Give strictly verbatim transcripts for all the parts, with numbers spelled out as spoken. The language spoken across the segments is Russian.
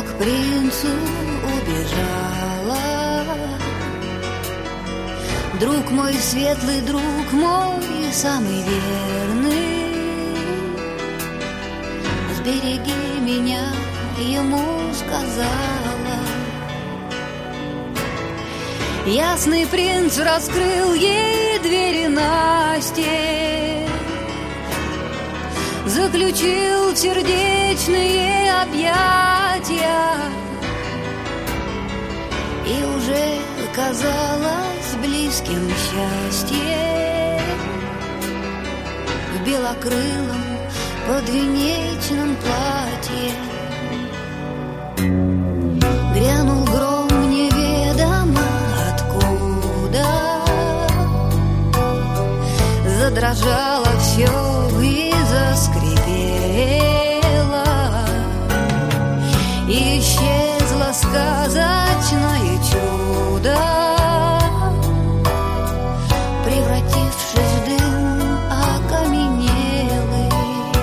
к принцу убежала. Друг мой, светлый друг мой, самый верный, сбереги меня, ему сказала. Ясный принц раскрыл ей двери настежь, заключил в сердечные объятия, и уже казалось близким счастье в белокрылом подвенечном платье. Грянул гром неведомо откуда, задрожало все и заскрипело, и исчезло сказочное чудо, превратившись в дым окаменелый.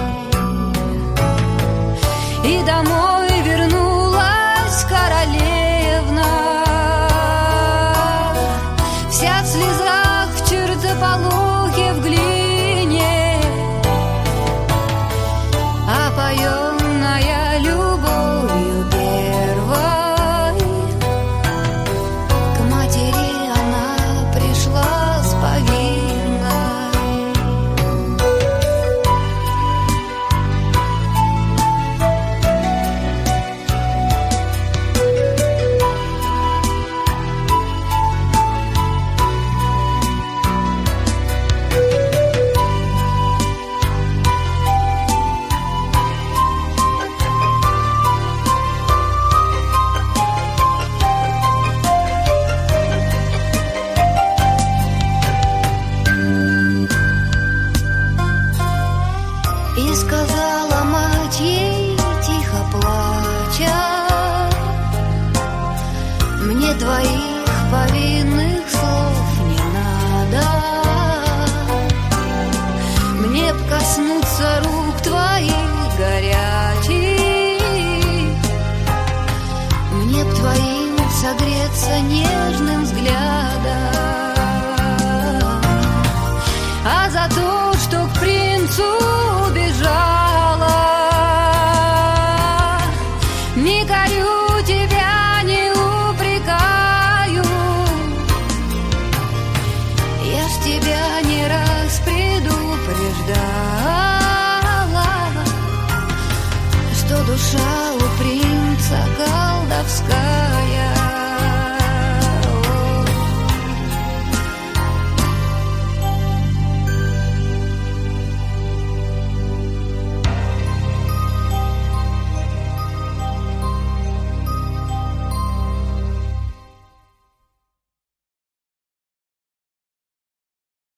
И домой вернулась королевна, вся в слезах, в чертополохе, в глине, опоенная любовью первой. К матери она пришла с повинной. И сказала мать ей, тихо плача: мне твоих повинных слов не надо, мне б коснуться рук твоих горячих, мне б твоим согреться нежным взглядом. А за то, что к принцу убежала, не корю тебя, не упрекаю, я ж тебя не раз предупреждала, что душа у принца колдовская.